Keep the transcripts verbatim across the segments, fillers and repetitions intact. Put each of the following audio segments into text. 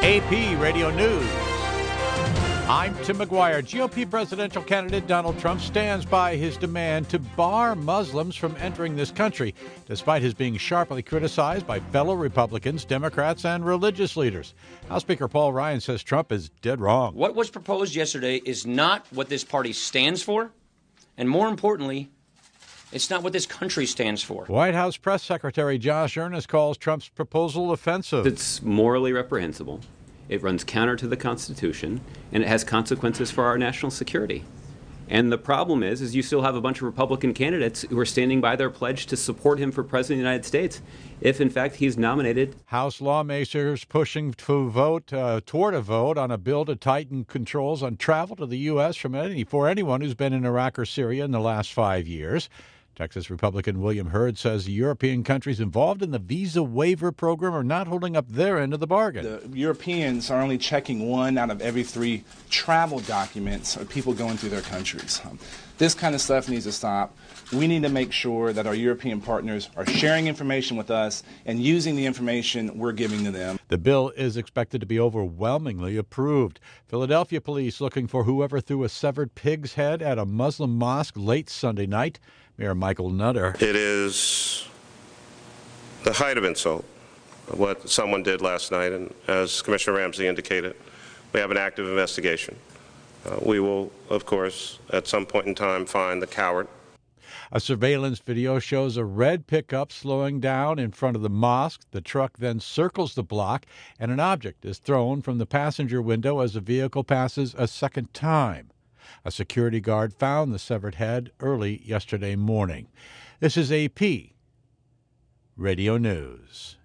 A P Radio News. I'm Tim McGuire. G O P presidential candidate Donald Trump stands by his demand to bar Muslims from entering this country, despite his being sharply criticized by fellow Republicans, Democrats, and religious leaders. House Speaker Paul Ryan says Trump is dead wrong. What was proposed yesterday is not what this party stands for, and more importantly, it's not what this country stands for. White House Press Secretary Josh Earnest calls Trump's proposal offensive. It's morally reprehensible. It runs counter to the Constitution, and it has consequences for our national security. And the problem is, is you still have a bunch of Republican candidates who are standing by their pledge to support him for president of the United States if, in fact, he's nominated. House lawmakers pushing to vote uh, toward a vote on a bill to tighten controls on travel to the U S from any for anyone who's been in Iraq or Syria in the last five years. Texas Republican William Hurd says the European countries involved in the visa waiver program are not holding up their end of the bargain. The Europeans are only checking one out of every three travel documents of people going through their countries. Um, this kind of stuff needs to stop. We need to make sure that our European partners are sharing information with us and using the information we're giving to them. The bill is expected to be overwhelmingly approved. Philadelphia police looking for whoever threw a severed pig's head at a Muslim mosque late Sunday night. Mayor Michael Nutter. It is the height of insult, what someone did last night, and as Commissioner Ramsey indicated, we have an active investigation. Uh, we will, of course, at some point in time, find the coward. A surveillance video shows a red pickup slowing down in front of the mosque. The truck then circles the block, and an object is thrown from the passenger window as the vehicle passes a second time. A security guard found the severed head early yesterday morning. This is A P Radio News.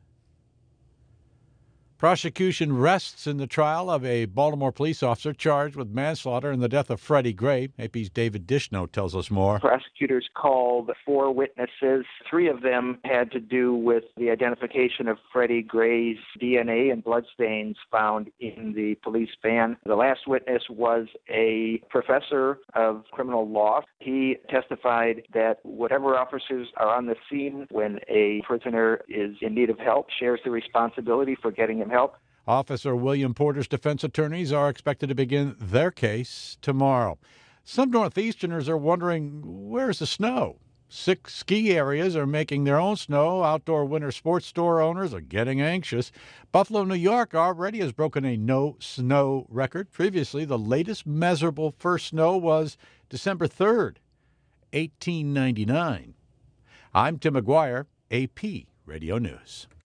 Prosecution rests in the trial of a Baltimore police officer charged with manslaughter in the death of Freddie Gray. A P's David Dishno tells us more. Prosecutors called four witnesses. Three of them had to do with the identification of Freddie Gray's D N A and bloodstains found in the police van. The last witness was a professor of criminal law. He testified that whatever officers are on the scene when a prisoner is in need of help shares the responsibility for getting him help. Officer William Porter's defense attorneys are expected to begin their case tomorrow. Some Northeasterners are wondering, where's the snow? Six ski areas are making their own snow. Outdoor winter sports store owners are getting anxious. Buffalo, New York already has broken a no-snow record. Previously, the latest measurable first snow was December third, eighteen ninety-nine. I'm Tim McGuire, A P Radio News.